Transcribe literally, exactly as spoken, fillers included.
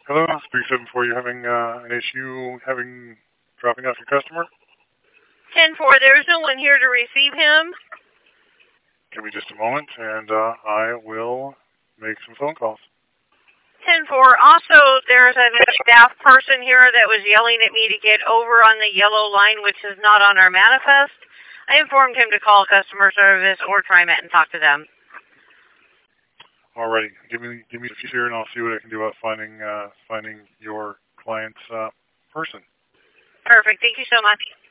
Hello, three seven four. You're having uh, an issue having dropping off your customer? ten four, there is no one here to receive him. Give me just a moment, and uh, I will make some phone calls. ten four, also, there's a staff person here that was yelling at me to get over on the yellow line, which is not on our manifest. I informed him to call customer service or TriMet and talk to them. Alrighty, give me give me a few here, and I'll see what I can do about finding uh, finding your client's uh, person. Perfect. Thank you so much.